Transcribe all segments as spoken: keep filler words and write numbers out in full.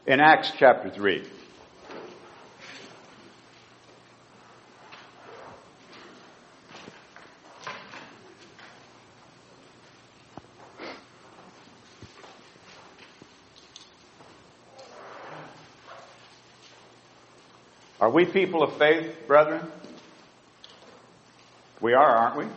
in Acts chapter three. Are we people of faith, brethren? We are, aren't we?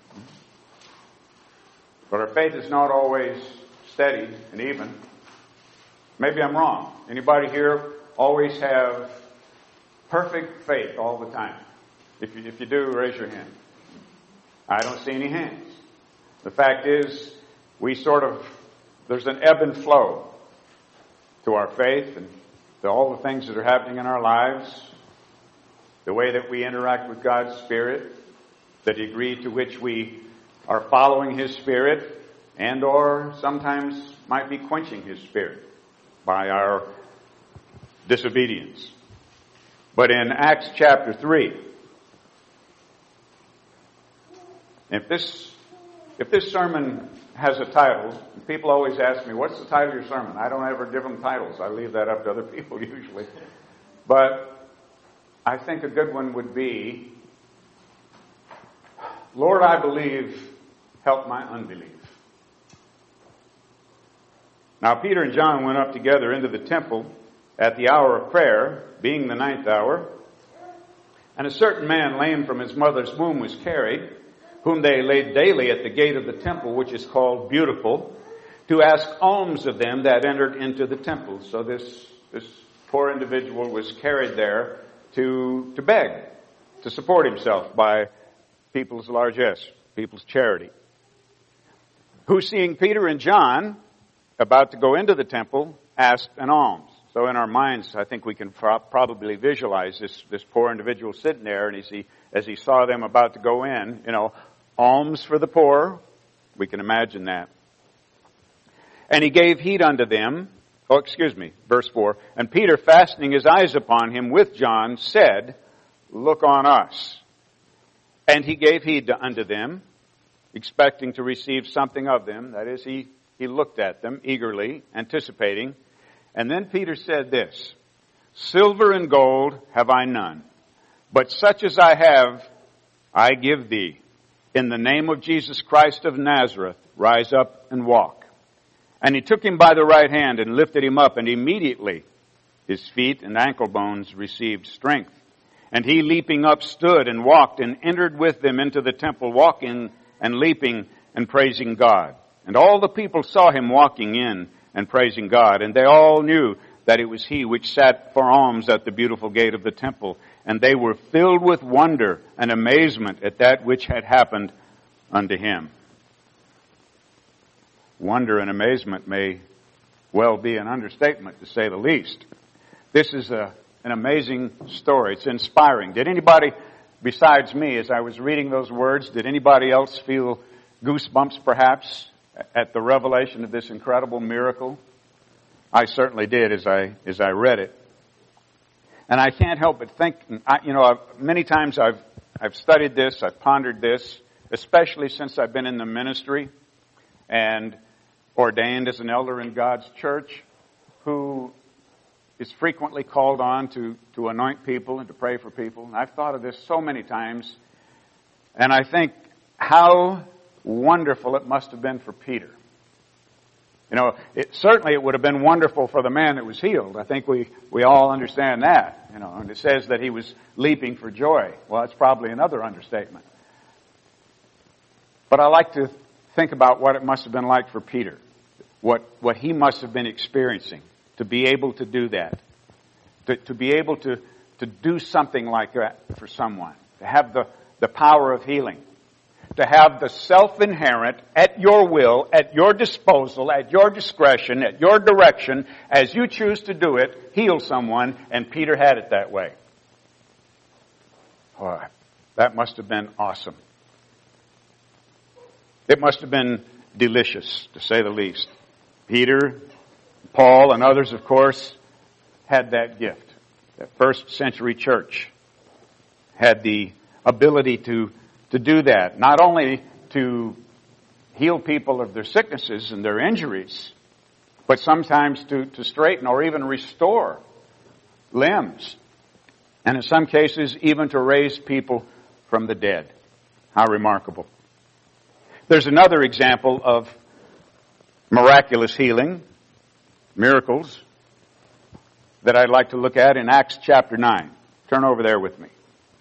But our faith is not always steady and even. Maybe I'm wrong. Anybody here always have perfect faith all the time? If you, if you do, raise your hand. I don't see any hands. The fact is, we sort of, there's an ebb and flow to our faith and to all the things that are happening in our lives, the way that we interact with God's Spirit, the degree to which we are following His Spirit, and or sometimes might be quenching His Spirit by our disobedience. But in Acts chapter three, if this if this sermon has a title, people always ask me, what's the title of your sermon? I don't ever give them titles. I leave that up to other people usually. But I think a good one would be, Lord, I believe, help my unbelief. Now Peter and John went up together into the temple at the hour of prayer, being the ninth hour, and a certain man lame from his mother's womb was carried, whom they laid daily at the gate of the temple, which is called Beautiful, to ask alms of them that entered into the temple. So this, this poor individual was carried there to, to beg, to support himself by people's largesse, people's charity. Who, seeing Peter and John about to go into the temple, asked an alms. So in our minds, I think we can pro- probably visualize this, this poor individual sitting there, and as he, as he saw them about to go in, you know, alms for the poor, we can imagine that. And he gave heed unto them, oh, excuse me, verse four, and Peter, fastening his eyes upon him with John, said, look on us. And he gave heed to, unto them, expecting to receive something of them. That is, he, he looked at them eagerly, anticipating. And then Peter said this, silver and gold have I none, but such as I have, I give thee. In the name of Jesus Christ of Nazareth, rise up and walk. And he took him by the right hand and lifted him up, and immediately his feet and ankle bones received strength. And he, leaping up, stood and walked and entered with them into the temple, walking and leaping and praising God. And all the people saw him walking in and praising God. And they all knew that it was he which sat for alms at the beautiful gate of the temple. And they were filled with wonder and amazement at that which had happened unto him. Wonder and amazement may well be an understatement, to say the least. This is a, an amazing story. It's inspiring. Did anybody, besides me, as I was reading those words, did anybody else feel goosebumps perhaps at the revelation of this incredible miracle? I certainly did as I as I read it. And I can't help but think, I, you know, I've, many times I've I've studied this, I've pondered this, especially since I've been in the ministry and ordained as an elder in God's church, who is frequently called on to, to anoint people and to pray for people. And I've thought of this so many times, and I think how wonderful it must have been for Peter. You know, it, certainly it would have been wonderful for the man that was healed. I think we, we all understand that. You know, and it says that he was leaping for joy. Well, it's probably another understatement. But I like to think about what it must have been like for Peter, what what he must have been experiencing to be able to do that, to, to be able to, to do something like that for someone, to have the, the power of healing, to have the self-inherent, at your will, at your disposal, at your discretion, at your direction, as you choose to do it, heal someone, and Peter had it that way. Boy, that must have been awesome. It must have been delicious, to say the least. Peter, Paul, and others, of course, had that gift. That first century church had the ability to, to do that. Not only to heal people of their sicknesses and their injuries, but sometimes to, to straighten or even restore limbs. And in some cases, even to raise people from the dead. How remarkable. There's another example of miraculous healing, miracles, that I'd like to look at in Acts chapter nine. Turn over there with me.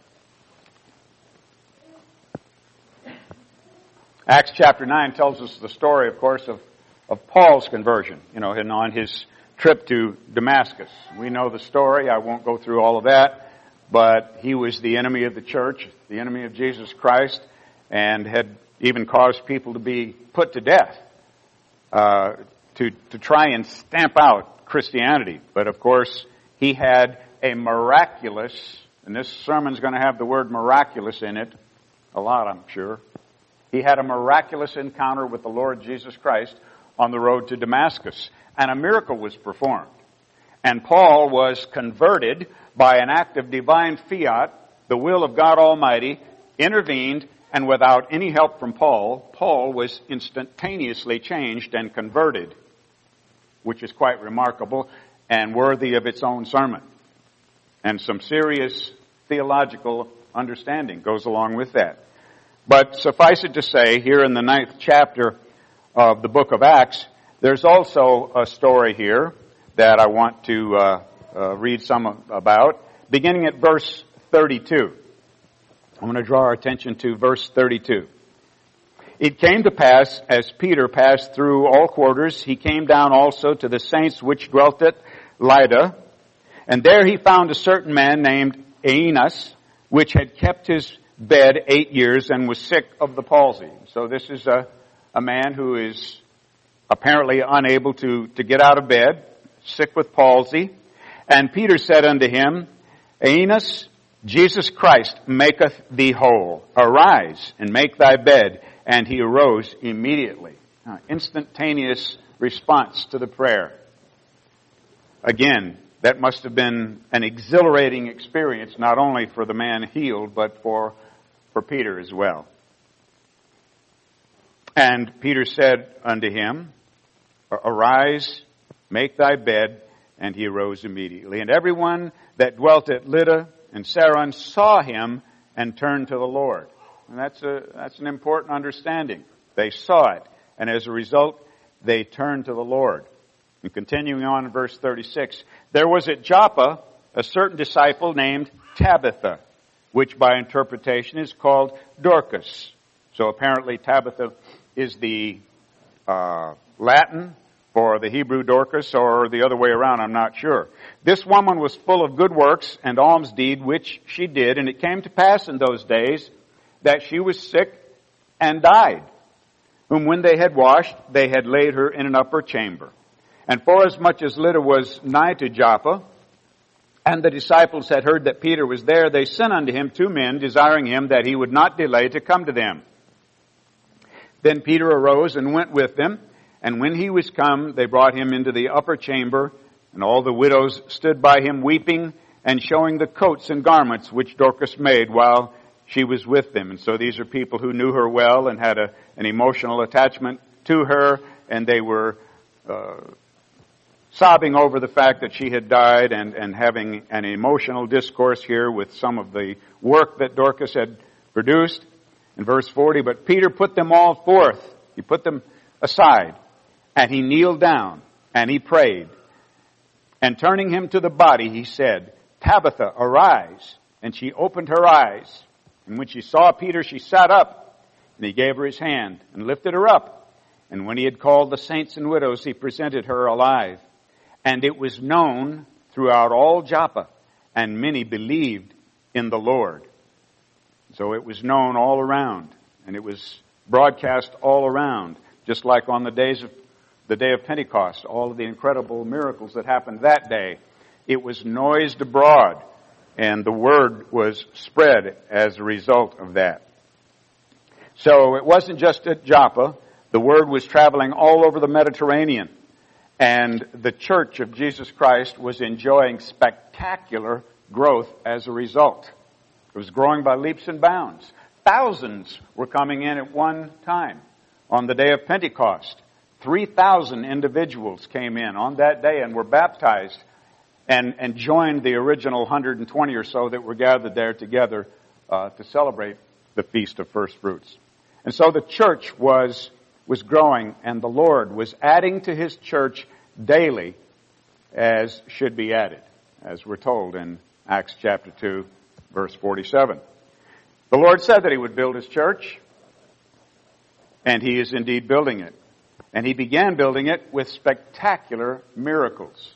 Acts chapter nine tells us the story, of course, of, of Paul's conversion, you know, and on his trip to Damascus. We know the story. I won't go through all of that. But he was the enemy of the church, the enemy of Jesus Christ, and had even caused people to be put to death uh, to, to try and stamp out Christianity. But of course, he had a miraculous, and this sermon's going to have the word miraculous in it, a lot I'm sure. He had a miraculous encounter with the Lord Jesus Christ on the road to Damascus, and a miracle was performed. And Paul was converted by an act of divine fiat. The will of God Almighty intervened, and without any help from Paul, Paul was instantaneously changed and converted, which is quite remarkable and worthy of its own sermon. And some serious theological understanding goes along with that. But suffice it to say, here in the ninth chapter of the book of Acts, there's also a story here that I want to uh, uh, read some about, beginning at verse thirty-two. I'm going to draw our attention to verse thirty-two. It came to pass, as Peter passed through all quarters, he came down also to the saints which dwelt at Lydda, and there he found a certain man named Aeneas, which had kept his bed eight years and was sick of the palsy. So this is a, a man who is apparently unable to, to get out of bed, sick with palsy. And Peter said unto him, Aeneas, Jesus Christ maketh thee whole. Arise and make thy bed. And he arose immediately. Now, instantaneous response to the prayer. Again, that must have been an exhilarating experience, not only for the man healed, but for, for Peter as well. And Peter said unto him, Arise, make thy bed, and he arose immediately. And everyone that dwelt at Lydda and Saron saw him and turned to the Lord. And that's a that's an important understanding. They saw it, and as a result, they turned to the Lord. And continuing on in verse thirty-six, there was at Joppa a certain disciple named Tabitha, which by interpretation is called Dorcas. So apparently Tabitha is the uh, Latin for the Hebrew Dorcas, or the other way around, I'm not sure. This woman was full of good works and alms deed, which she did, and it came to pass in those days that she was sick and died, whom when they had washed, they had laid her in an upper chamber. And forasmuch as Lydda was nigh to Joppa, and the disciples had heard that Peter was there, they sent unto him two men, desiring him that he would not delay to come to them. Then Peter arose and went with them, and when he was come, they brought him into the upper chamber, and all the widows stood by him weeping and showing the coats and garments which Dorcas made while she was with them. And so these are people who knew her well and had a, an emotional attachment to her, and they were uh, sobbing over the fact that she had died and, and having an emotional discourse here with some of the work that Dorcas had produced. In verse forty, but Peter put them all forth. He put them aside. And he kneeled down, and he prayed. And turning him to the body, he said, Tabitha, arise. And she opened her eyes. And when she saw Peter, she sat up. And he gave her his hand, and lifted her up. And when he had called the saints and widows, he presented her alive. And it was known throughout all Joppa, and many believed in the Lord. So it was known all around, and it was broadcast all around, just like on the days of the day of Pentecost, all of the incredible miracles that happened that day. It was noised abroad, and the word was spread as a result of that. So it wasn't just at Joppa. The word was traveling all over the Mediterranean, and the church of Jesus Christ was enjoying spectacular growth as a result. It was growing by leaps and bounds. Thousands were coming in at one time on the day of Pentecost. three thousand individuals came in on that day and were baptized and, and joined the original one hundred twenty or so that were gathered there together uh, to celebrate the Feast of First Fruits. And so the church was, was growing, and the Lord was adding to His church daily as should be added, as we're told in Acts chapter two, verse forty-seven. The Lord said that He would build His church, and He is indeed building it. And He began building it with spectacular miracles.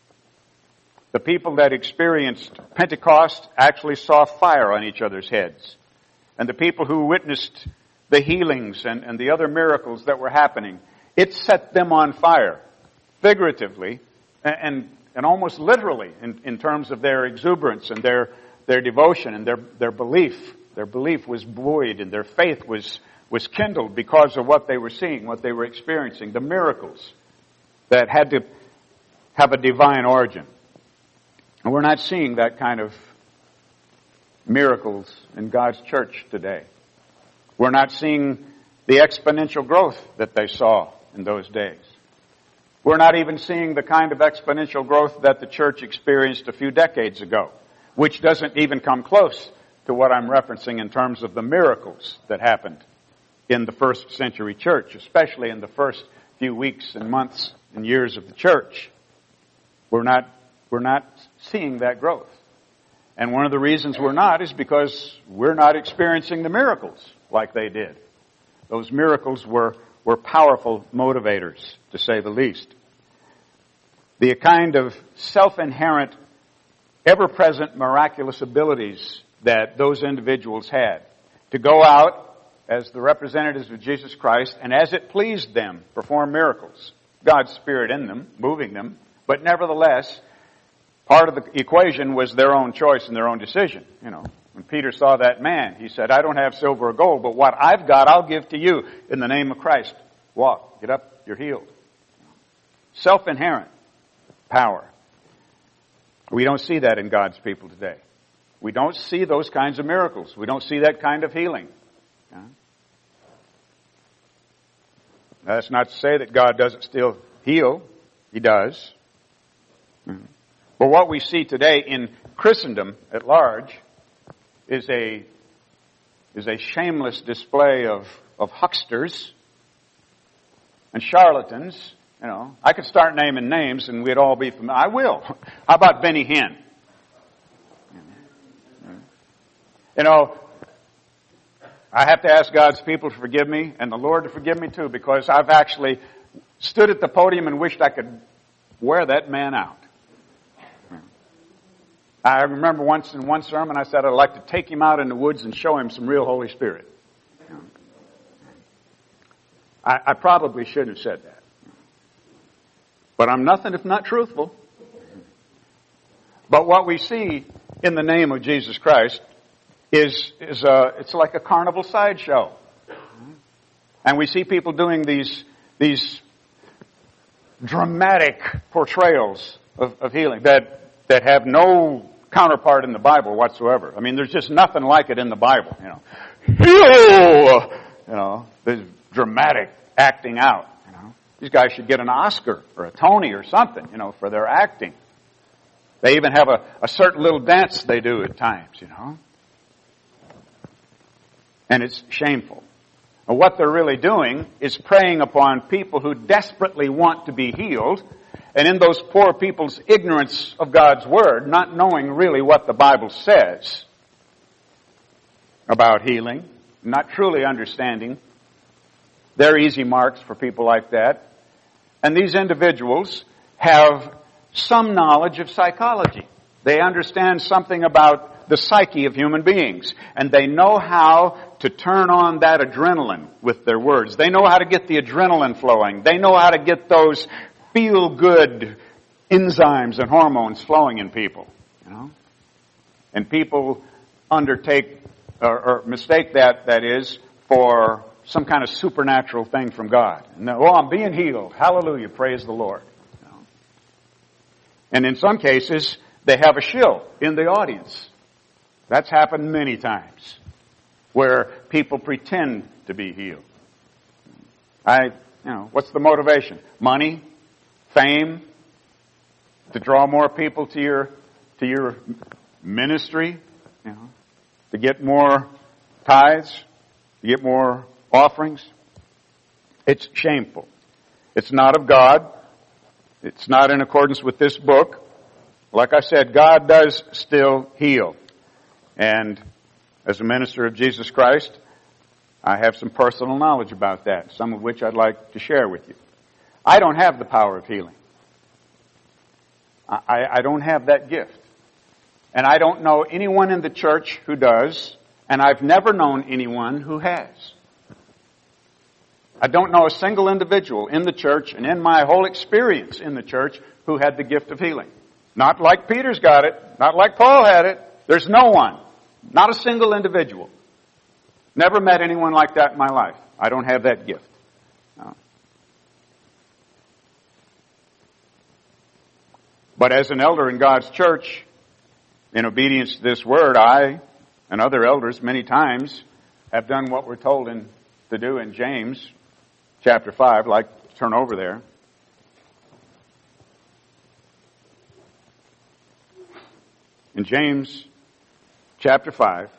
The people that experienced Pentecost actually saw fire on each other's heads. And the people who witnessed the healings and, and the other miracles that were happening, it set them on fire, figuratively and, and, and almost literally in, in terms of their exuberance and their, their devotion and their, their belief. Their belief was buoyed and their faith was, was kindled because of what they were seeing, what they were experiencing, the miracles that had to have a divine origin. And we're not seeing that kind of miracles in God's church today. We're not seeing the exponential growth that they saw in those days. We're not even seeing the kind of exponential growth that the church experienced a few decades ago, which doesn't even come close to what I'm referencing in terms of the miracles that happened in the first century church, especially in the first few weeks and months and years of the church. We're not, we're not seeing that growth. And one of the reasons we're not is because we're not experiencing the miracles like they did. Those miracles were, were powerful motivators, to say the least. The kind of self-inherent, ever-present miraculous abilities that those individuals had to go out as the representatives of Jesus Christ and as it pleased them perform miracles. God's Spirit in them, moving them, but nevertheless, part of the equation was their own choice and their own decision. You know, when Peter saw that man, he said, I don't have silver or gold, but what I've got, I'll give to you in the name of Christ. Walk, get up, you're healed. Self-inherent power. We don't see that in God's people today. We don't see those kinds of miracles. We don't see that kind of healing. Yeah? That's not to say that God doesn't still heal. He does. Mm-hmm. But what we see today in Christendom at large is a is a shameless display of, of hucksters and charlatans. You know, I could start naming names and we'd all be familiar. I will. How about Benny Hinn? You know, I have to ask God's people to forgive me and the Lord to forgive me too, because I've actually stood at the podium and wished I could wear that man out. I remember once in one sermon I said I'd like to take him out in the woods and show him some real Holy Spirit. I, I probably shouldn't have said that. But I'm nothing if not truthful. But what we see in the name of Jesus Christ is, is a, it's like a carnival sideshow. And we see people doing these, these dramatic portrayals of, of healing that, that have no counterpart in the Bible whatsoever. I mean, there's just nothing like it in the Bible, you know. Heal! You know, there's dramatic acting out, you know. These guys should get an Oscar or a Tony or something, you know, for their acting. They even have a, a certain little dance they do at times, you know. And it's shameful. And what they're really doing is preying upon people who desperately want to be healed, and in those poor people's ignorance of God's Word, not knowing really what the Bible says about healing, not truly understanding. They're easy marks for people like that. And these individuals have some knowledge of psychology. They understand something about the psyche of human beings. And they know how to turn on that adrenaline with their words. They know how to get the adrenaline flowing. They know how to get those feel-good enzymes and hormones flowing in people. You know? And people undertake, or, or mistake that, that is, for some kind of supernatural thing from God. And, oh, I'm being healed. Hallelujah. Praise the Lord. You know? And in some cases, they have a shill in the audience. That's happened many times, where people pretend to be healed. I, You know, what's the motivation? Money? Fame? To draw more people to your to your ministry? You know, to get more tithes? To get more offerings? It's shameful. It's not of God. It's not in accordance with this book. Like I said, God does still heal. And as a minister of Jesus Christ, I have some personal knowledge about that, some of which I'd like to share with you. I don't have the power of healing. I, I don't have that gift. And I don't know anyone in the church who does, and I've never known anyone who has. I don't know a single individual in the church and in my whole experience in the church who had the gift of healing. Not like Peter's got it. Not like Paul had it. There's no one. Not a single individual. Never met anyone like that in my life. I don't have that gift. No. But as an elder in God's church, in obedience to this word, I and other elders many times have done what we're told in, to do in James chapter five. I'd like to turn over there. In James chapter five,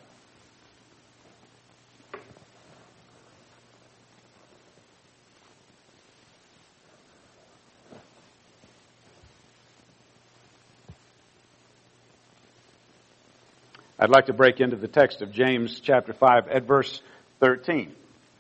I'd like to break into the text of James chapter five at verse thirteen.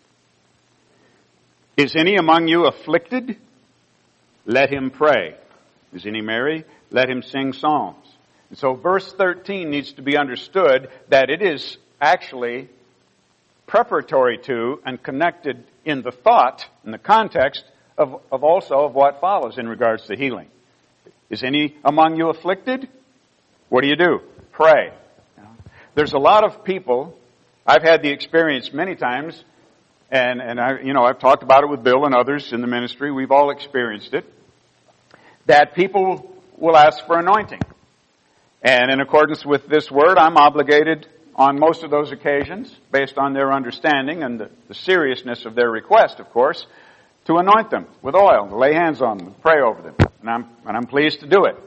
Is any among you afflicted? Let him pray. Is any merry? Let him sing psalms. And so verse thirteen needs to be understood that it is actually preparatory to and connected in the thought, in the context of, of also of what follows in regards to healing. Is any among you afflicted? What do you do? Pray. There's a lot of people, I've had the experience many times, and, and I, you know, I've talked about it with Bill and others in the ministry, we've all experienced it, that people will ask for anointing. And in accordance with this word, I'm obligated on most of those occasions, based on their understanding and the, the seriousness of their request, of course, to anoint them with oil, to lay hands on them, pray over them. And I'm, and I'm pleased to do it.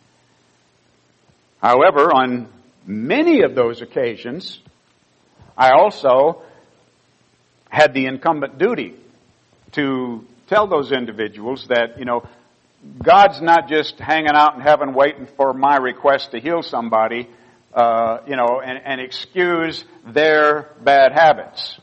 However, on many of those occasions, I also had the incumbent duty to tell those individuals that, you know, God's not just hanging out in heaven waiting for my request to heal somebody, uh, you know, and, and excuse their bad habits.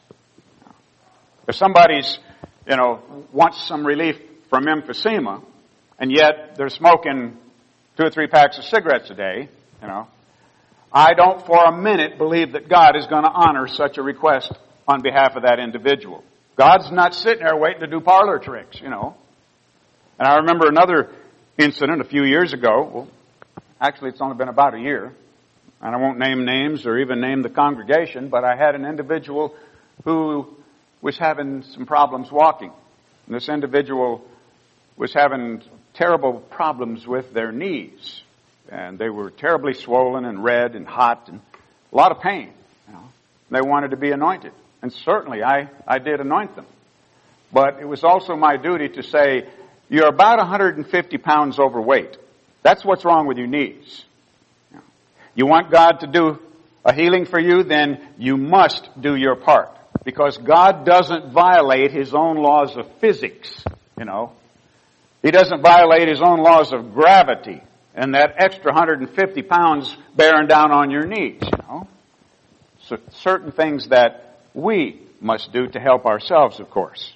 If somebody's, you know, wants some relief from emphysema, and yet they're smoking two or three packs of cigarettes a day, you know, I don't for a minute believe that God is going to honor such a request on behalf of that individual. God's not sitting there waiting to do parlor tricks, you know. And I remember another incident a few years ago. Well, actually, it's only been about a year. And I won't name names or even name the congregation, but I had an individual who was having some problems walking. And this individual was having terrible problems with their knees. And they were terribly swollen and red and hot and a lot of pain. You know. They wanted to be anointed. And certainly I, I did anoint them. But it was also my duty to say, you're about one hundred fifty pounds overweight. That's what's wrong with your knees. You want God to do a healing for you, then you must do your part. Because God doesn't violate His own laws of physics, you know. He doesn't violate His own laws of gravity. And that extra one hundred fifty pounds bearing down on your knees, you know. So certain things that we must do to help ourselves, of course.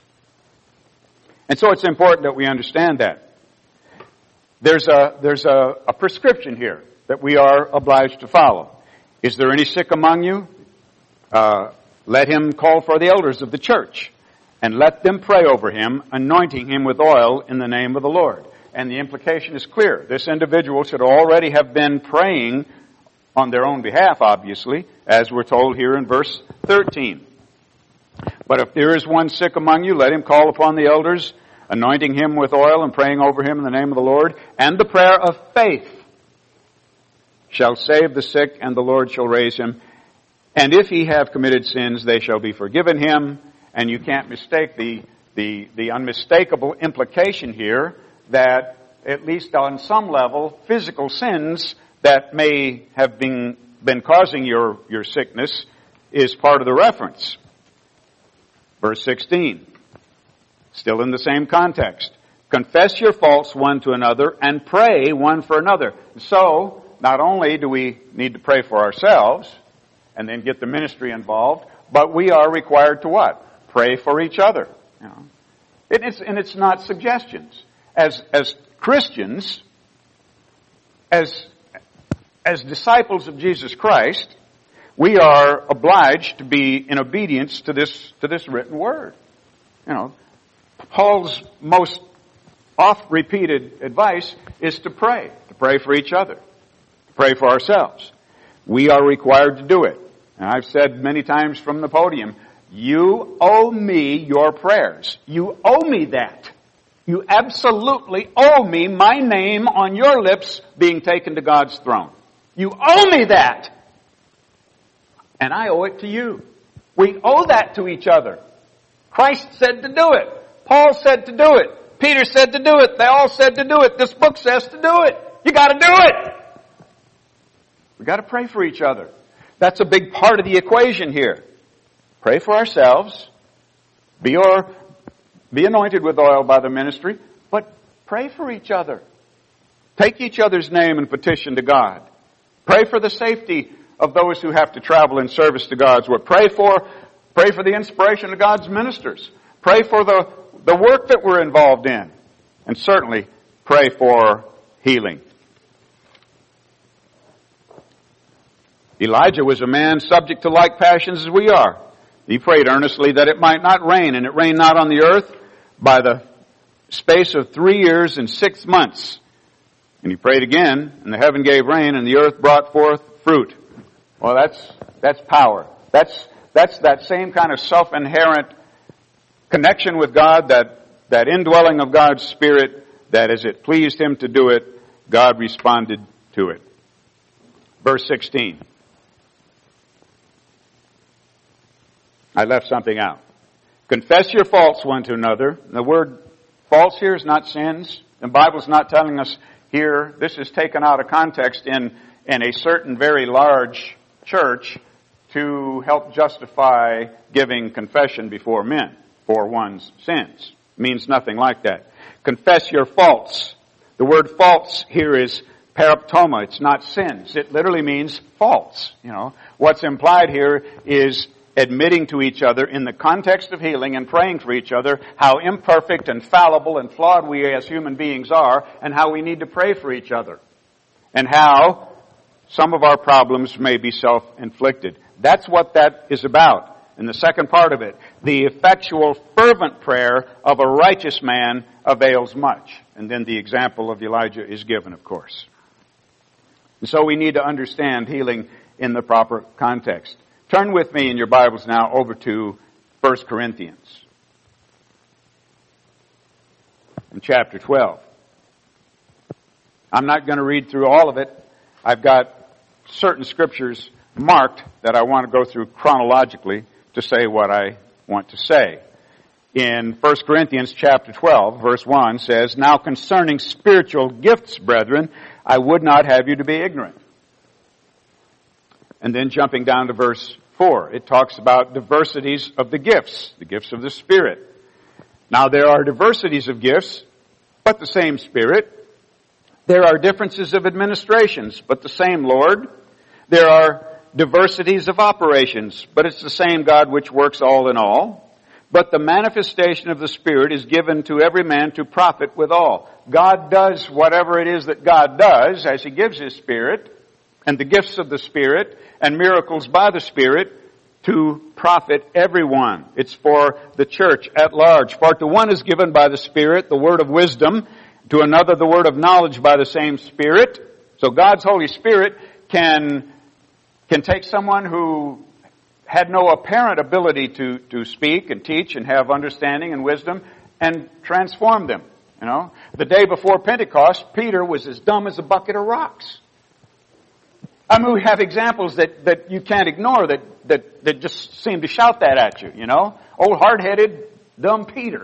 And so it's important that we understand that. There's a, there's a, a prescription here that we are obliged to follow. Is there any sick among you? Uh, let him call for the elders of the church, and let them pray over him, anointing him with oil in the name of the Lord. And the implication is clear. This individual should already have been praying on their own behalf, obviously, as we're told here in verse thirteen. But if there is one sick among you, let him call upon the elders, anointing him with oil and praying over him in the name of the Lord. And the prayer of faith shall save the sick, and the Lord shall raise him. And if he have committed sins, they shall be forgiven him. And you can't mistake the the, the unmistakable implication here that at least on some level, physical sins that may have been, been causing your, your sickness is part of the reference. Verse sixteen, still in the same context. Confess your faults one to another and pray one for another. So, not only do we need to pray for ourselves and then get the ministry involved, but we are required to what? Pray for each other. You know? And it's, and it's not suggestions. As, as Christians, as, as disciples of Jesus Christ, we are obliged to be in obedience to this, to this written word. You know, Paul's most oft-repeated advice is to pray, to pray for each other, to pray for ourselves. We are required to do it. And I've said many times from the podium, you owe me your prayers. You owe me that. You absolutely owe me my name on your lips being taken to God's throne. You owe me that. And I owe it to you. We owe that to each other. Christ said to do it. Paul said to do it. Peter said to do it. They all said to do it. This book says to do it. You gotta do it. We gotta pray for each other. That's a big part of the equation here. Pray for ourselves. Be or, be anointed with oil by the ministry. But pray for each other. Take each other's name and petition to God. Pray for the safety of those who have to travel in service to God's word. Pray for, pray for the inspiration of God's ministers. Pray for the, the work that we're involved in. And certainly pray for healing. Elijah was a man subject to like passions as we are. He prayed earnestly that it might not rain, and it rained not on the earth by the space of three years and six months. And he prayed again, and the heaven gave rain, and the earth brought forth fruit. Well, that's, that's power. That's, that's that same kind of self-inherent connection with God, that, that indwelling of God's Spirit, that as it pleased Him to do it, God responded to it. Verse sixteen. I left something out. Confess your faults one to another. The word faults here is not sins. The Bible's not telling us here. This is taken out of context in, in a certain very large church to help justify giving confession before men for one's sins. It means nothing like that. Confess your faults. The word faults here is paraptoma. It's not sins. It literally means faults. You know, what's implied here is admitting to each other in the context of healing and praying for each other how imperfect and fallible and flawed we as human beings are, and how we need to pray for each other, and how some of our problems may be self-inflicted. That's what that is about. And the second part of it, the effectual fervent prayer of a righteous man avails much. And then the example of Elijah is given, of course. And so we need to understand healing in the proper context. Turn with me in your Bibles now over to First Corinthians in chapter twelve. I'm not going to read through all of it. I've got certain scriptures marked that I want to go through chronologically to say what I want to say. In First Corinthians chapter twelve, verse one says, "Now concerning spiritual gifts, brethren, I would not have you to be ignorant." And then jumping down to verse four, it talks about diversities of the gifts, the gifts of the Spirit. Now there are diversities of gifts, but the same Spirit. There are differences of administrations, but the same Lord. There are diversities of operations, but it's the same God which works all in all. But the manifestation of the Spirit is given to every man to profit withal. God does whatever it is that God does as He gives His Spirit, and the gifts of the Spirit, and miracles by the Spirit, to profit everyone. It's for the church at large. For to one is given by the Spirit the word of wisdom, to another the word of knowledge by the same Spirit. So God's Holy Spirit can, can take someone who had no apparent ability to, to speak and teach and have understanding and wisdom and transform them. You know, the day before Pentecost, Peter was as dumb as a bucket of rocks. I mean, we have examples that, that you can't ignore that, that, that just seem to shout that at you, you know. Old hard-headed, dumb Peter.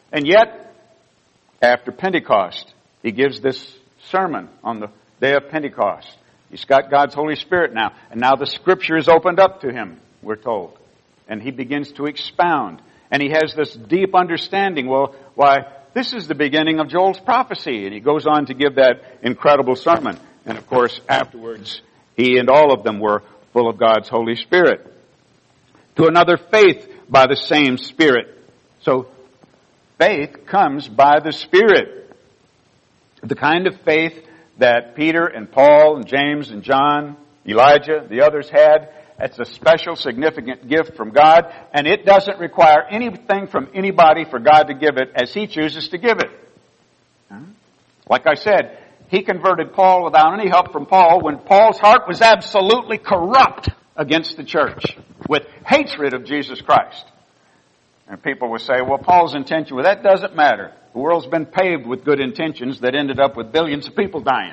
And yet, after Pentecost, he gives this sermon on the day of Pentecost. He's got God's Holy Spirit now. And now the Scripture is opened up to him, we're told. And he begins to expound. And he has this deep understanding. Well, why, this is the beginning of Joel's prophecy. And he goes on to give that incredible sermon. And of course, afterwards, he and all of them were full of God's Holy Spirit. To another, faith by the same Spirit. So, faith comes by the Spirit. The kind of faith that Peter and Paul and James and John, Elijah, the others had, it's a special, significant gift from God, and it doesn't require anything from anybody for God to give it as He chooses to give it. Like I said, He converted Paul without any help from Paul when Paul's heart was absolutely corrupt against the church with hatred of Jesus Christ. And people would say, well, Paul's intention, well, that doesn't matter. The world's been paved with good intentions that ended up with billions of people dying.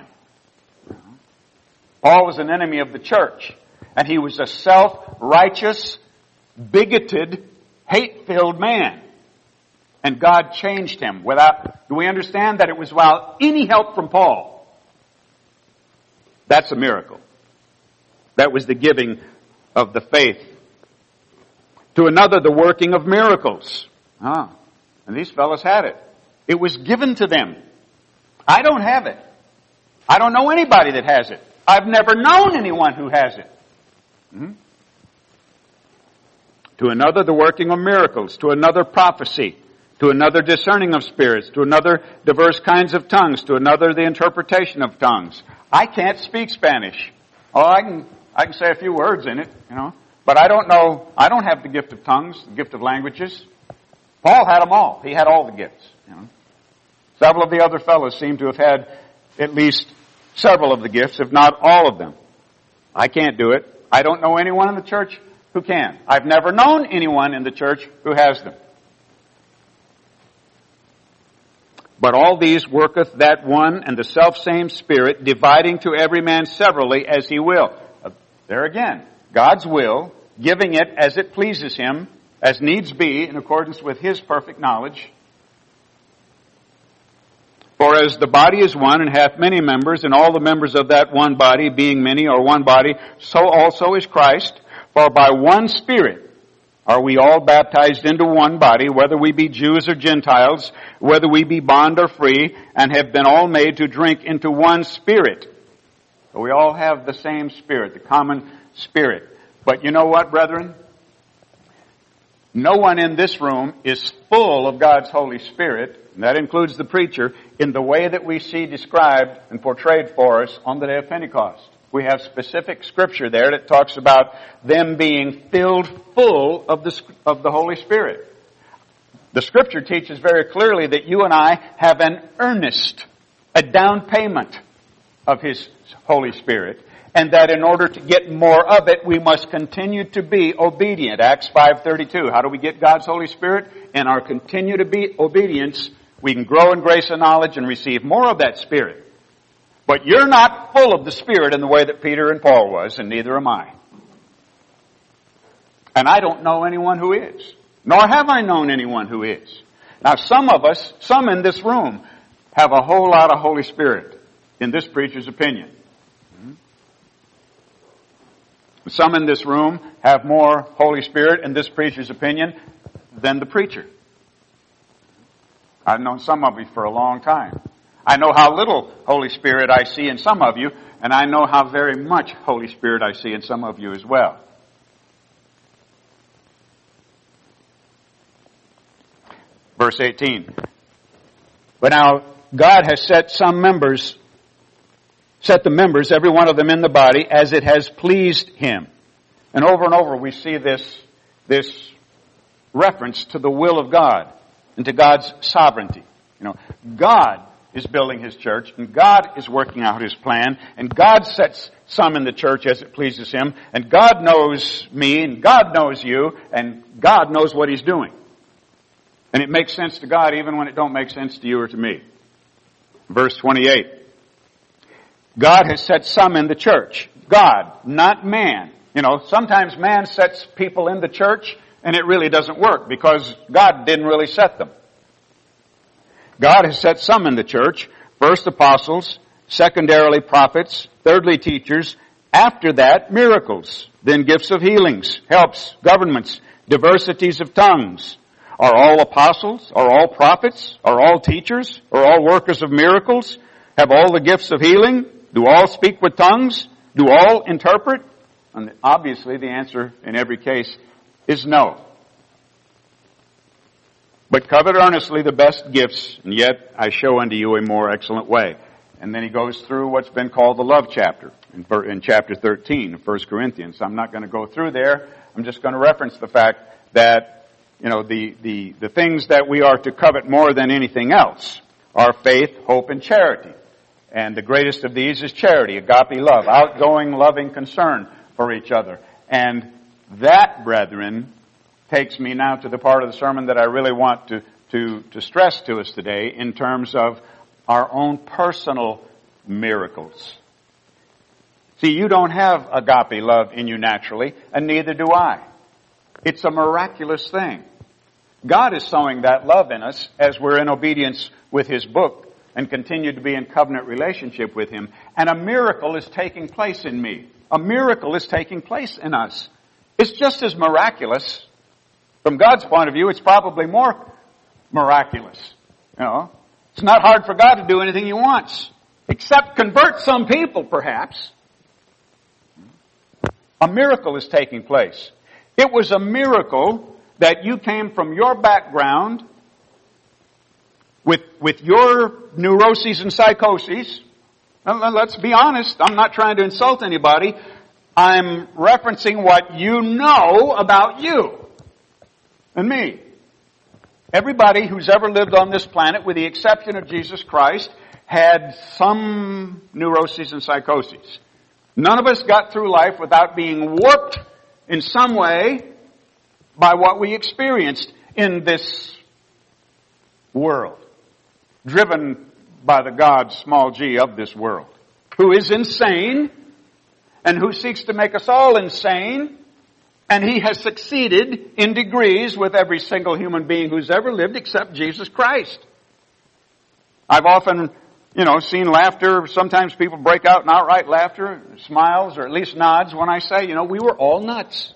Paul was an enemy of the church. And he was a self-righteous, bigoted, hate-filled man. And God changed him without, do we understand that it was without any help from Paul? That's a miracle. That was the giving of the faith. To another, the working of miracles. Ah, and these fellows had it. It was given to them. I don't have it. I don't know anybody that has it. I've never known anyone who has it. Mm-hmm. To another, the working of miracles. To another, prophecy. To another, discerning of spirits. To another, diverse kinds of tongues. To another, the interpretation of tongues. I can't speak Spanish. Oh, I can, I can say a few words in it, you know. But I don't know, I don't have the gift of tongues, the gift of languages. Paul had them all. He had all the gifts, you know. Several of the other fellows seem to have had at least several of the gifts, if not all of them. I can't do it. I don't know anyone in the church who can. I've never known anyone in the church who has them. But all these worketh that one and the selfsame Spirit, dividing to every man severally as he will. Uh, there again, God's will, giving it as it pleases Him, as needs be, in accordance with His perfect knowledge. For as the body is one and hath many members, and all the members of that one body, being many, are one body, so also is Christ. For by one Spirit are we all baptized into one body, whether we be Jews or Gentiles, whether we be bond or free, and have been all made to drink into one Spirit. So we all have the same Spirit, the common Spirit. But you know what, brethren? No one in this room is full of God's Holy Spirit, and that includes the preacher, in the way that we see described and portrayed for us on the day of Pentecost. We have specific scripture there that talks about them being filled full of the, of the Holy Spirit. The scripture teaches very clearly that you and I have an earnest, a down payment of His Holy Spirit, and that in order to get more of it, we must continue to be obedient. Acts five thirty-two. How do we get God's Holy Spirit? In our continue to be obedience, we can grow in grace and knowledge and receive more of that Spirit. But you're not full of the Spirit in the way that Peter and Paul was, and neither am I. And I don't know anyone who is. Nor have I known anyone who is. Now some of us, some in this room, have a whole lot of Holy Spirit, in this preacher's opinion. Some in this room have more Holy Spirit, in this preacher's opinion, than the preacher. I've known some of you for a long time. I know how little Holy Spirit I see in some of you, and I know how very much Holy Spirit I see in some of you as well. Verse eighteen. But now God has set some members, set the members, every one of them in the body, as it has pleased Him. And over and over we see this, this reference to the will of God and to God's sovereignty. You know, God is building His church, and God is working out His plan, and God sets some in the church as it pleases Him, and God knows me, and God knows you, and God knows what He's doing. And it makes sense to God even when it don't make sense to you or to me. Verse twenty-eight. God has set some in the church. God, not man. You know, sometimes man sets people in the church, and it really doesn't work because God didn't really set them. God has set some in the church. First apostles, secondarily prophets, thirdly teachers, after that miracles, then gifts of healings, helps, governments, diversities of tongues. Are all apostles? Are all prophets? Are all teachers? Are all workers of miracles? Have all the gifts of healing? Do all speak with tongues? Do all interpret? And obviously the answer in every case is no. But covet earnestly the best gifts, and yet I show unto you a more excellent way. And then he goes through what's been called the love chapter in, in chapter thirteen of First Corinthians. I'm not going to go through there. I'm just going to reference the fact that, you know, the, the, the things that we are to covet more than anything else are faith, hope, and charity. And the greatest of these is charity, agape love, outgoing, loving concern for each other. And that, brethren, takes me now to the part of the sermon that I really want to, to, to stress to us today in terms of our own personal miracles. See, you don't have agape love in you naturally, and neither do I. It's a miraculous thing. God is sowing that love in us as we're in obedience with His book and continue to be in covenant relationship with Him. And a miracle is taking place in me. A miracle is taking place in us. It's just as miraculous. From God's point of view, it's probably more miraculous. You know, it's not hard for God to do anything He wants, except convert some people, perhaps. A miracle is taking place. It was a miracle that you came from your background with, with your neuroses and psychoses. Now, let's be honest. I'm not trying to insult anybody. I'm referencing what you know about you and me. Everybody who's ever lived on this planet, with the exception of Jesus Christ, had some neuroses and psychoses. None of us got through life without being warped in some way by what we experienced in this world, driven by the God, small g, of this world, who is insane and who seeks to make us all insane. And he has succeeded in degrees with every single human being who's ever lived except Jesus Christ. I've often, you know, seen laughter. Sometimes people break out in outright laughter, smiles, or at least nods when I say, you know, we were all nuts.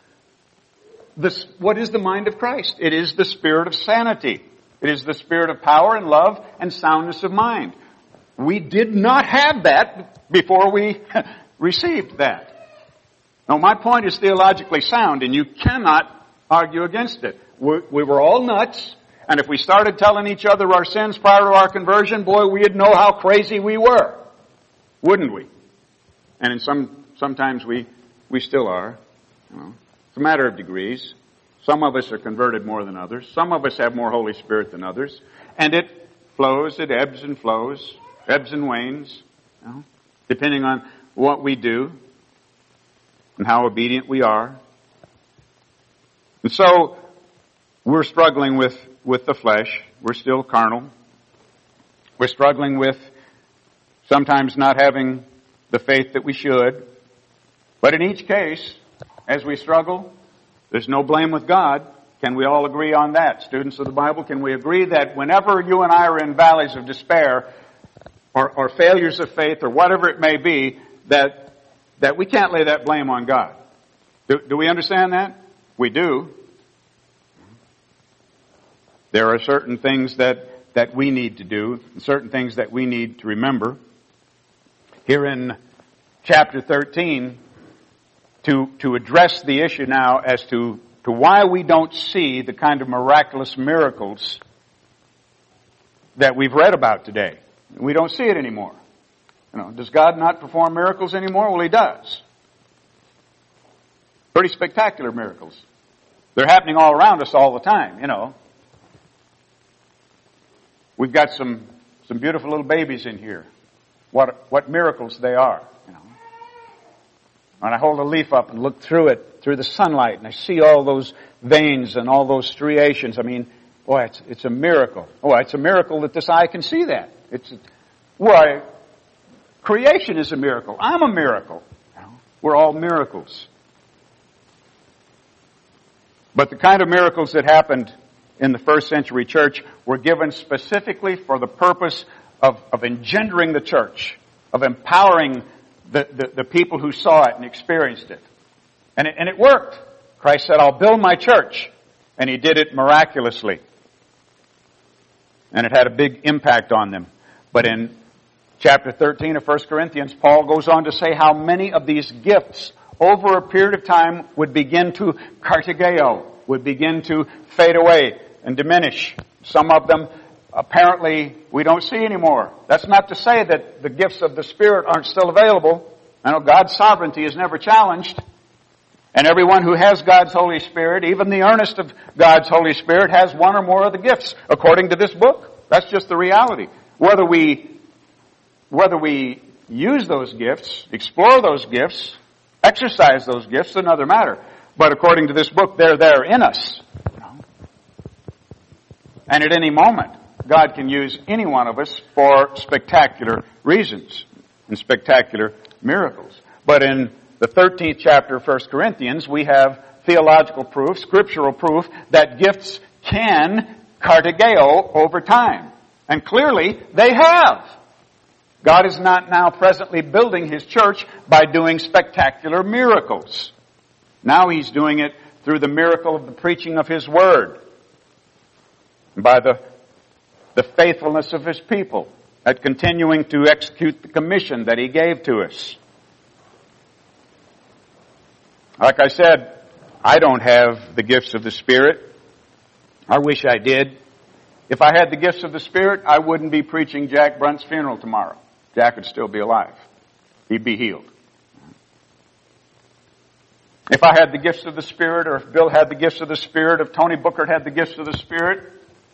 This, what is the mind of Christ? It is the spirit of sanity. It is the spirit of power and love and soundness of mind. We did not have that before we received that. Now, my point is theologically sound, and you cannot argue against it. We, we were all nuts, and if we started telling each other our sins prior to our conversion, boy, we'd know how crazy we were, wouldn't we? And in some, sometimes we, we still are. You know. It's a matter of degrees. Some of us are converted more than others. Some of us have more Holy Spirit than others. And it flows, it ebbs and flows, ebbs and wanes, you know, depending on what we do and how obedient we are. And so, we're struggling with, with the flesh. We're still carnal. We're struggling with sometimes not having the faith that we should. But in each case, as we struggle, there's no blame with God. Can we all agree on that? Students of the Bible, can we agree that whenever you and I are in valleys of despair or, or failures of faith or whatever it may be, that that we can't lay that blame on God? Do, do we understand that? We do. There are certain things that, that we need to do, and certain things that we need to remember. Here in chapter thirteen, to, to address the issue now as to, to why we don't see the kind of miraculous miracles that we've read about today. We don't see it anymore. You know, does God not perform miracles anymore? Well, He does. Pretty spectacular miracles. They're happening all around us all the time, you know. We've got some, some beautiful little babies in here. What, what miracles they are, you know. When I hold a leaf up and look through it, through the sunlight, and I see all those veins and all those striations, I mean, boy, it's, it's a miracle. Oh, it's a miracle that this eye can see that. It's, why, creation is a miracle. I'm a miracle. You know, we're all miracles. But the kind of miracles that happened in the first century church were given specifically for the purpose of, of engendering the church, of empowering the, the, the people who saw it and experienced it. And it, and it worked. Christ said, I'll build my church. And He did it miraculously. And it had a big impact on them. But in chapter thirteen of First Corinthians, Paul goes on to say how many of these gifts over a period of time would begin to kartigeo, would begin to fade away and diminish. Some of them apparently we don't see anymore. That's not to say that the gifts of the Spirit aren't still available. I know God's sovereignty is never challenged. And everyone who has God's Holy Spirit, even the earnest of God's Holy Spirit, has one or more of the gifts, according to this book. That's just the reality. Whether we, whether we use those gifts, explore those gifts, exercise those gifts, is another matter. But according to this book, they're there in us. And at any moment, God can use any one of us for spectacular reasons and spectacular miracles. But in the thirteenth chapter of First Corinthians, we have theological proof, scriptural proof, that gifts can kartigeo over time. And clearly, they have. God is not now presently building His church by doing spectacular miracles. Now He's doing it through the miracle of the preaching of His Word. And by the, the faithfulness of His people at continuing to execute the commission that He gave to us. Like I said, I don't have the gifts of the Spirit. I wish I did. If I had the gifts of the Spirit, I wouldn't be preaching Jack Brunt's funeral tomorrow. Jack would still be alive. He'd be healed. If I had the gifts of the Spirit, or if Bill had the gifts of the Spirit, if Tony Booker had the gifts of the Spirit,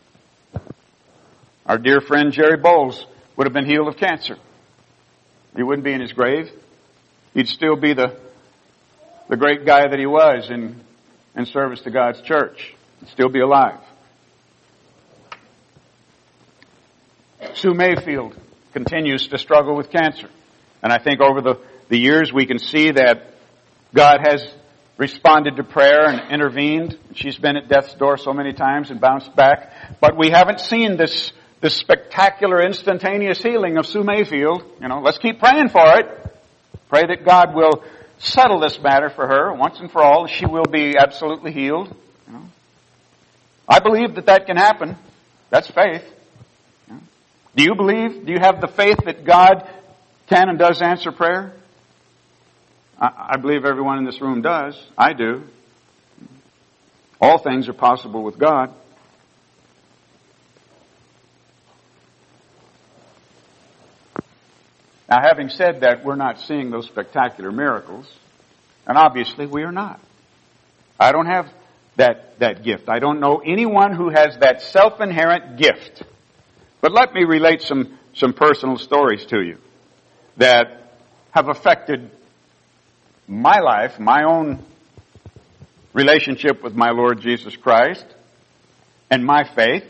our dear friend Jerry Bowles would have been healed of cancer. He wouldn't be in his grave. He'd still be the the great guy that he was in, in service to God's church. He'd still be alive. Sue Mayfield continues to struggle with cancer. And I think over the, the years we can see that God has responded to prayer and intervened. She's been at death's door so many times and bounced back. But we haven't seen this, this spectacular instantaneous healing of Sue Mayfield. You know, let's keep praying for it. Pray that God will settle this matter for her once and for all. She will be absolutely healed. You know. I believe that that can happen. That's faith. You know. Do you believe? Do you have the faith that God can and does answer prayer? I, I believe everyone in this room does. I do. All things are possible with God. Now, having said that, we're not seeing those spectacular miracles, and obviously we are not. I don't have that, that gift. I don't know anyone who has that self-inherent gift. But let me relate some, some personal stories to you that have affected my life, my own relationship with my Lord Jesus Christ, and my faith.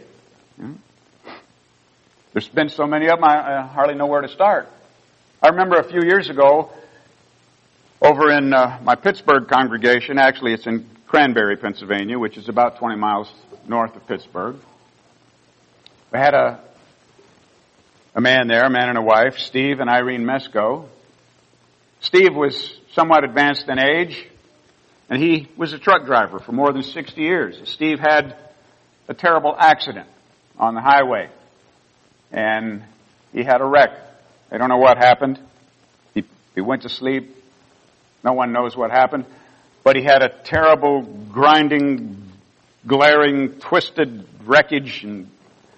There's been so many of them, I hardly know where to start. I remember a few years ago, over in uh, my Pittsburgh congregation, actually it's in Cranberry, Pennsylvania, which is about twenty miles north of Pittsburgh. We had a a man there, a man and a wife, Steve and Irene Mesko. Steve was somewhat advanced in age, and he was a truck driver for more than sixty years. Steve had a terrible accident on the highway, and he had a wreck. They don't know what happened. He, he went to sleep. No one knows what happened. But he had a terrible, grinding, glaring, twisted wreckage, and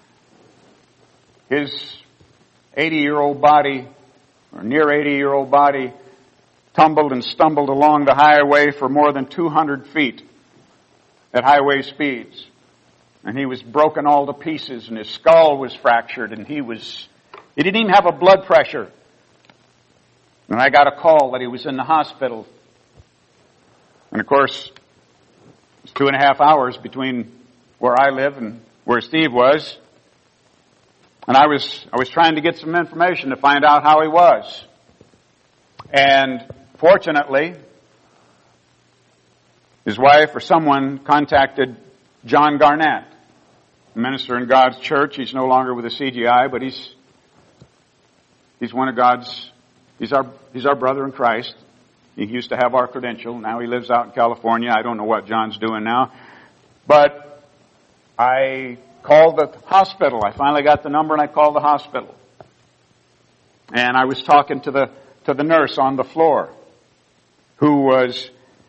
his eighty-year-old body, or near eighty-year-old body, tumbled and stumbled along the highway for more than two hundred feet at highway speeds. And he was broken all to pieces, and his skull was fractured, and he was... He didn't even have a blood pressure. And I got a call that he was in the hospital. And of course, it's two and a half hours between where I live and where Steve was. And I was, I was trying to get some information to find out how he was. And fortunately, his wife or someone contacted John Garnett, a minister in God's church. He's no longer with the C G I, but he's he's one of God's, he's our, he's our brother in Christ. He used to have our credential. Now he lives out in California. I don't know what John's doing now. But I called the hospital. I finally got the number and I called the hospital. And I was talking to the, to the nurse on the floor who was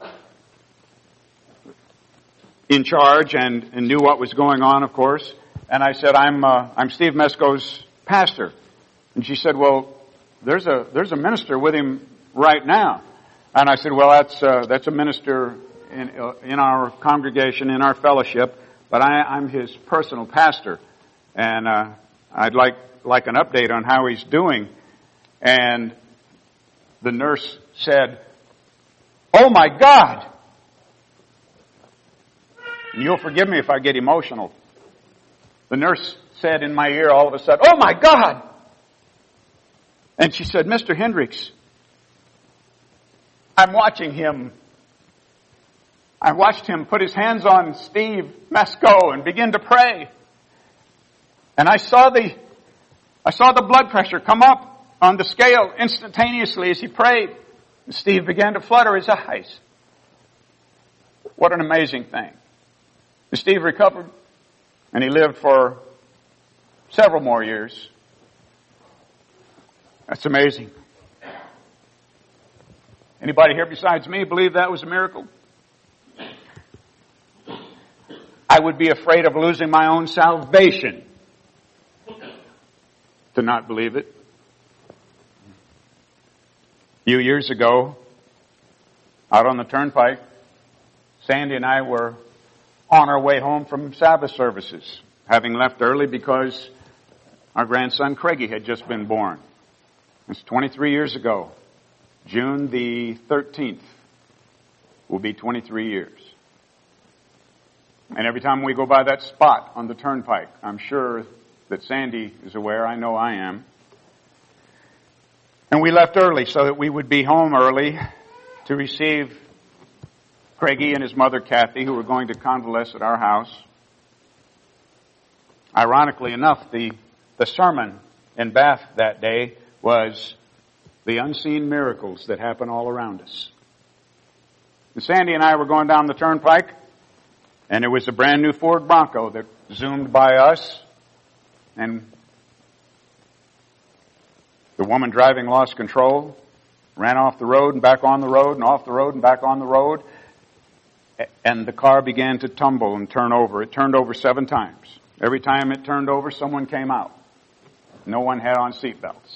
in charge and, and knew what was going on, of course. And I said, I'm, uh, I'm Steve Mesko's pastor. And she said, well, there's a, there's a minister with him right now. And I said, well, that's, uh, that's a minister in, uh, in our congregation, in our fellowship, but I, I'm his personal pastor. And, uh, I'd like, like an update on how he's doing. And the nurse said, oh my God! And you'll forgive me if I get emotional. The nurse said in my ear all of a sudden, oh my God! And she said, Mister Hendricks, I'm watching him. I watched him put his hands on Steve Mesko and begin to pray. And I saw the, I saw the blood pressure come up on the scale instantaneously as he prayed. And Steve began to flutter his eyes. What an amazing thing. And Steve recovered, and he lived for several more years. That's amazing. Anybody here besides me believe that was a miracle? I would be afraid of losing my own salvation to not believe it. A few years ago, out on the turnpike, Sandy and I were on our way home from Sabbath services, having left early because our grandson Craigie had just been born. It's twenty-three years ago. June the thirteenth will be twenty-three years. And every time we go by that spot on the turnpike, I'm sure that Sandy is aware, I know I am. And we left early so that we would be home early to receive Craigie and his mother Kathy, who were going to convalesce at our house. Ironically enough, the, the sermon in Bath that day was the unseen miracles that happen all around us. And Sandy and I were going down the turnpike, and there was a brand new Ford Bronco that zoomed by us, and the woman driving lost control, ran off the road and back on the road and off the road and back on the road, and the car began to tumble and turn over. It turned over seven times. Every time it turned over, someone came out. No one had on seatbelts.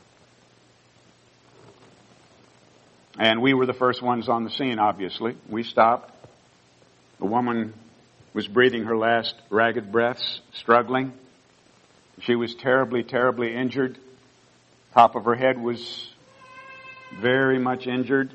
And we were the first ones on the scene, obviously. We stopped. The woman was breathing her last ragged breaths, struggling. She was terribly, terribly injured. Top of her head was very much injured.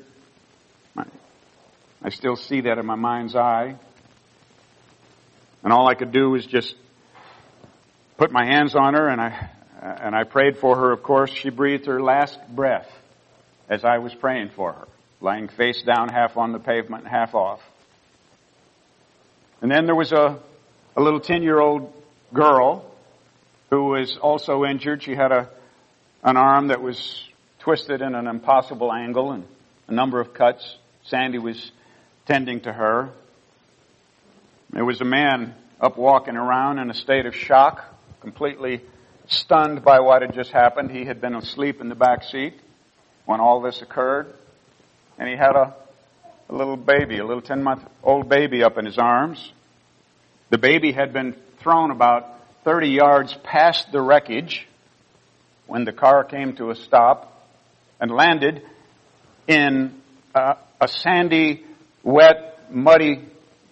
I still see that in my mind's eye. And all I could do was just put my hands on her, and I and I prayed for her, of course. She breathed her last breath as I was praying for her, lying face down, half on the pavement, half off. And then there was a, a little ten-year-old girl who was also injured. She had a an arm that was twisted in an impossible angle and a number of cuts. Sandy was tending to her. There was a man up walking around in a state of shock, completely stunned by what had just happened. He had been asleep in the back seat when all this occurred. And he had a, a little baby, a little ten-month-old baby up in his arms. The baby had been thrown about thirty yards past the wreckage when the car came to a stop and landed in a, a sandy, wet, muddy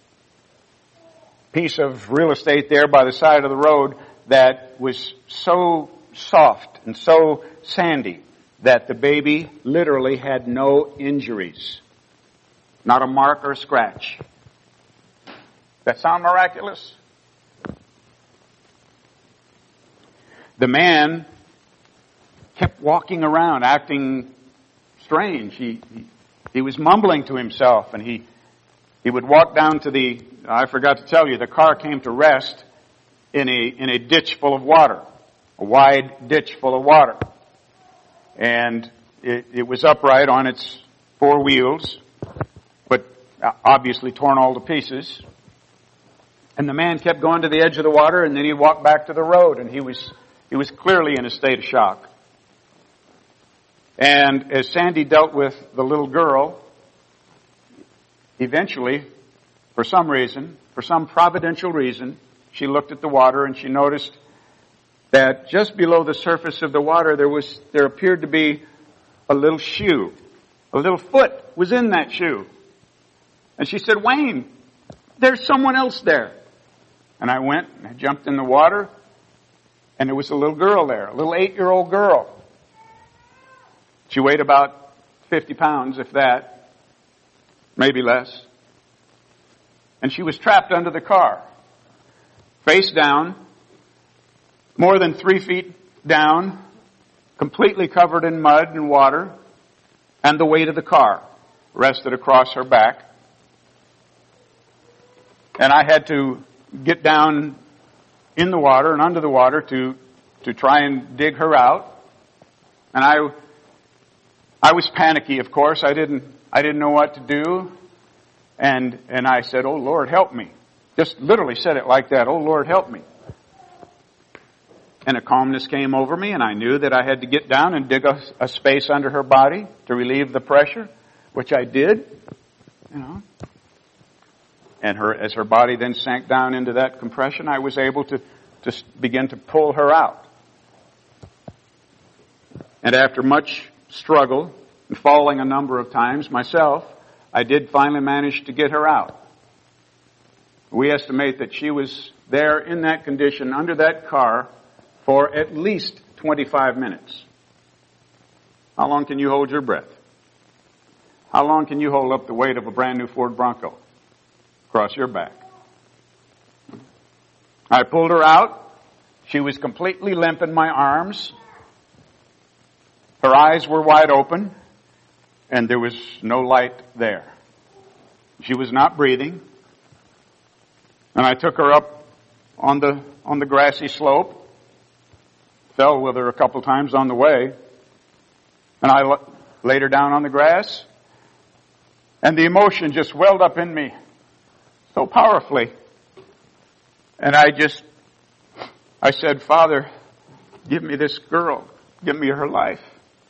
piece of real estate there by the side of the road that was so soft and so sandy that the baby literally had no injuries. Not a mark or a scratch. That sound miraculous? The man kept walking around acting strange. He, he, he was mumbling to himself, and he, he would walk down to the, I forgot to tell you, the car came to rest in a, in a ditch full of water, a wide ditch full of water. And it, it was upright on its four wheels, but obviously torn all to pieces. And the man kept going to the edge of the water, and then he walked back to the road, and he was, he was clearly in a state of shock. And as Sandy dealt with the little girl, eventually, for some reason, for some providential reason, she looked at the water and she noticed that just below the surface of the water there was, there appeared to be a little shoe. A little foot was in that shoe. And she said, "Wayne, there's someone else there." And I went and I jumped in the water, and there was a little girl there, a little eight-year-old girl. She weighed about fifty pounds, if that, maybe less. And she was trapped under the car, face down, more than three feet down, completely covered in mud and water, and the weight of the car rested across her back. And I had to get down in the water and under the water to, to try and dig her out. And I, I was panicky, of course. I didn't, I didn't know what to do. And, and I said, "Oh, Lord, help me." Just literally said it like that. "Oh, Lord, help me." And a calmness came over me, and I knew that I had to get down and dig a, a space under her body to relieve the pressure, which I did, you know. And her, as her body then sank down into that compression, I was able to, to begin to pull her out. And after much struggle and falling a number of times myself, I did finally manage to get her out. We estimate that she was there in that condition under that car for at least twenty-five minutes. How long can you hold your breath? How long can you hold up the weight of a brand new Ford Bronco across your back? I pulled her out. She was completely limp in my arms. Her eyes were wide open, and there was no light there. She was not breathing. And I took her up on the on the grassy slope. Fell with her a couple times on the way. And I laid her down on the grass. And the emotion just welled up in me so powerfully. And I just, I said, "Father, give me this girl. Give me her life."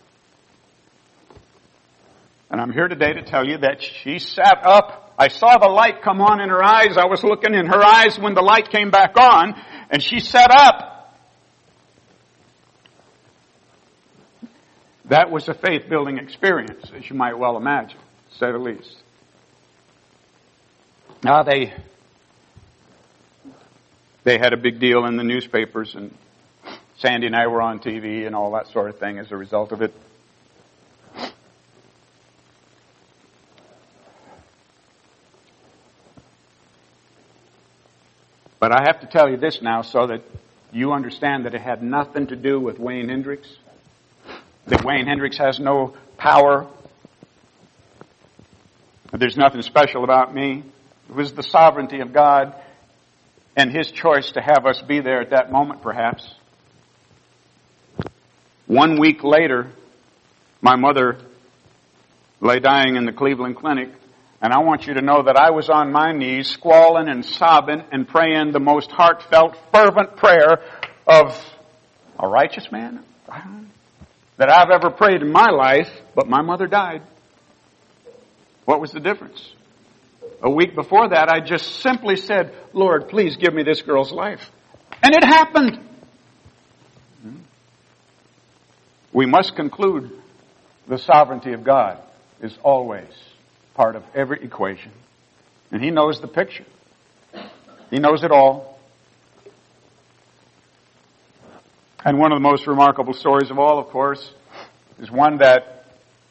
And I'm here today to tell you that she sat up. I saw the light come on in her eyes. I was looking in her eyes when the light came back on, and she sat up. That was a faith-building experience, as you might well imagine, to say the least. Now, they, they had a big deal in the newspapers, and Sandy and I were on T V and all that sort of thing as a result of it. But I have to tell you this now so that you understand that it had nothing to do with Wayne Hendricks. That Wayne Hendricks has no power. There's nothing special about me. It was the sovereignty of God and His choice to have us be there at that moment, perhaps. One week later, my mother lay dying in the Cleveland Clinic, and I want you to know that I was on my knees, squalling and sobbing and praying the most heartfelt, fervent prayer of a righteous man that I've ever prayed in my life, but my mother died. What was the difference? A week before that, I just simply said, "Lord, please give me this girl's life." And it happened. We must conclude the sovereignty of God is always part of every equation. And He knows the picture. He knows it all. And one of the most remarkable stories of all, of course, is one that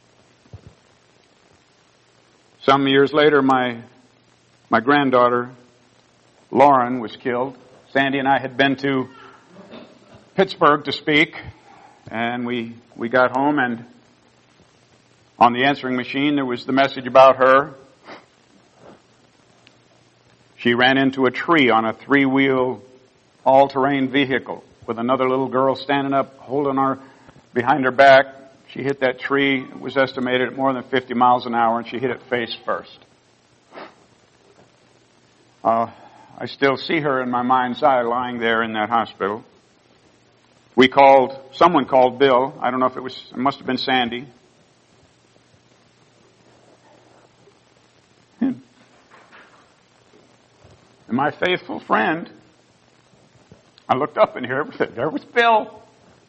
some years later my my granddaughter, Lauren, was killed. Sandy and I had been to Pittsburgh to speak, and we, we got home, and on the answering machine there was the message about her. She ran into a tree on a three-wheel all-terrain vehicle with another little girl standing up, holding her behind her back. She hit that tree. It was estimated at more than fifty miles an hour, and she hit it face first. Uh, I still see her in my mind's eye lying there in that hospital. We called, someone called Bill. I don't know if it was, it must have been Sandy. And my faithful friend, I looked up in here, there was Bill.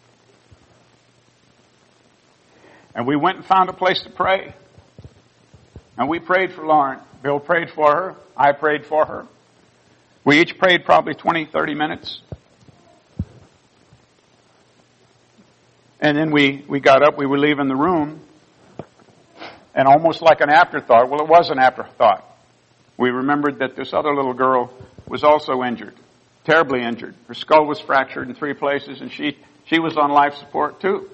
And we went and found a place to pray. And we prayed for Lauren. Bill prayed for her. I prayed for her. We each prayed probably twenty, thirty minutes. And then we, we got up, we were leaving the room. And almost like an afterthought, well, it was an afterthought. We remembered that this other little girl was also injured. Terribly injured. Her skull was fractured in three places, and she, she was on life support too.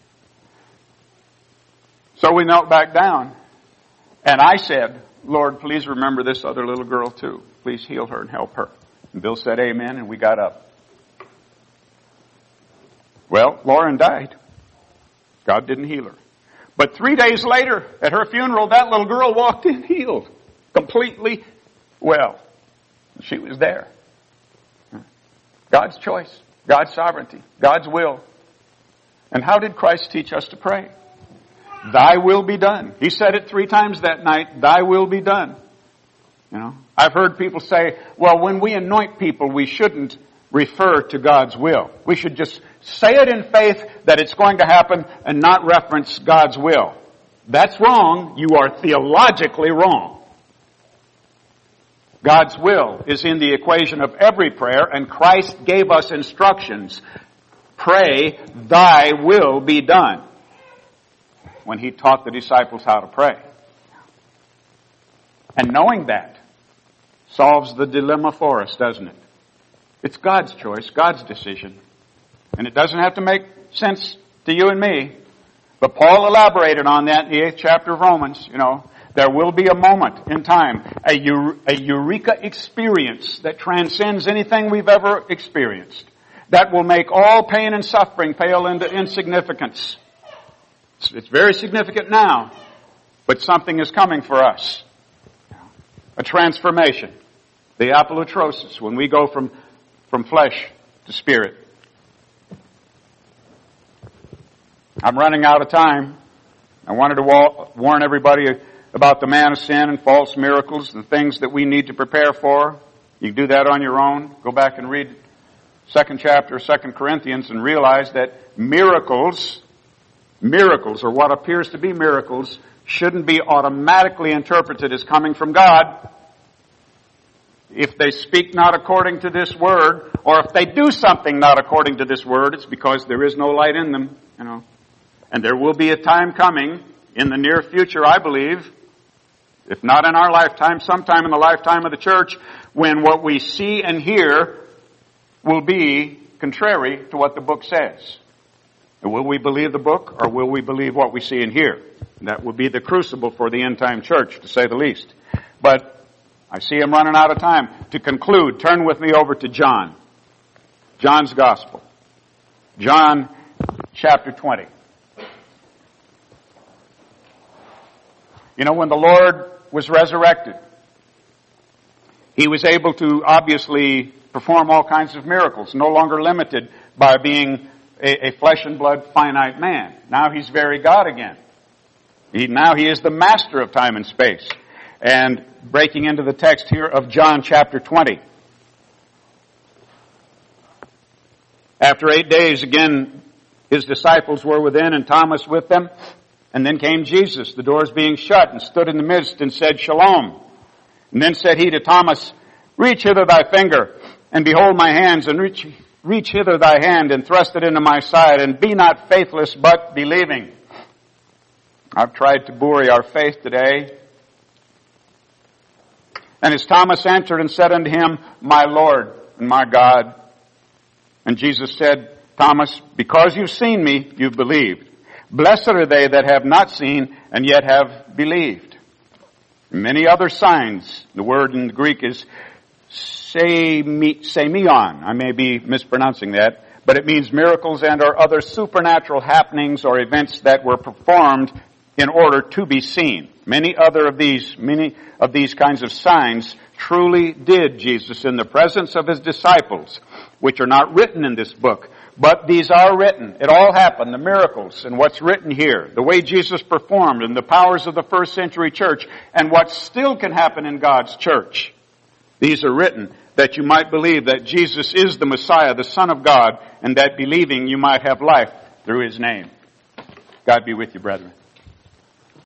So we knelt back down, and I said, Lord, please remember this other little girl too. Please heal her and help her. And Bill said amen, and we got up. Well, Lauren died. God didn't heal her. But three days later, at her funeral, that little girl walked in healed. Completely well. She was there. God's choice, God's sovereignty, God's will. And how did Christ teach us to pray? Thy will be done. He said it three times that night, thy will be done. You know, I've heard people say, well, when we anoint people, we shouldn't refer to God's will. We should just say it in faith that it's going to happen and not reference God's will. That's wrong. You are theologically wrong. God's will is in the equation of every prayer, and Christ gave us instructions. Pray, thy will be done, when he taught the disciples how to pray. And knowing that solves the dilemma for us, doesn't it? It's God's choice, God's decision. And it doesn't have to make sense to you and me. But Paul elaborated on that in the eighth chapter of Romans. You know, there will be a moment in time, a, a eureka experience that transcends anything we've ever experienced, that will make all pain and suffering pale into insignificance. It's, it's very significant now, but something is coming for us. A transformation. The apolutrosis, when we go from, from flesh to spirit. I'm running out of time. I wanted to wa- warn everybody about the man of sin and false miracles, the things that we need to prepare for. You can do that on your own. Go back and read second chapter of Second Corinthians and realize that miracles, miracles, or what appears to be miracles, shouldn't be automatically interpreted as coming from God. If they speak not according to this word, or if they do something not according to this word, it's because there is no light in them, you know. And there will be a time coming in the near future, I believe, if not in our lifetime, sometime in the lifetime of the church, when what we see and hear will be contrary to what the book says. And will we believe the book, or will we believe what we see and hear? And that will be the crucible for the end-time church, to say the least. But I see I'm running out of time. To conclude, turn with me over to John. John's Gospel. John chapter twenty. You know, when the Lord was resurrected, he was able to obviously perform all kinds of miracles, no longer limited by being a, a flesh and blood finite man. Now he's very God again. He, now he is the master of time and space. And breaking into the text here of John chapter twenty. After eight days, again, his disciples were within and Thomas with them. And then came Jesus, the doors being shut, and stood in the midst and said, Shalom. And then said he to Thomas, Reach hither thy finger, and behold my hands, and reach, reach hither thy hand, and thrust it into my side, and be not faithless, but believing. I've tried to buoy our faith today. And as Thomas answered and said unto him, My Lord and my God. And Jesus said, Thomas, because you've seen me, you've believed. Blessed are they that have not seen and yet have believed. Many other signs, the word in the Greek is semeion. I may be mispronouncing that, but it means miracles and or other supernatural happenings or events that were performed in order to be seen. Many other of these, many of these kinds of signs truly did Jesus in the presence of his disciples, which are not written in this book. But these are written. It all happened, the miracles and what's written here, the way Jesus performed and the powers of the first century church and what still can happen in God's church. These are written that you might believe that Jesus is the Messiah, the Son of God, and that believing you might have life through his name. God be with you, brethren.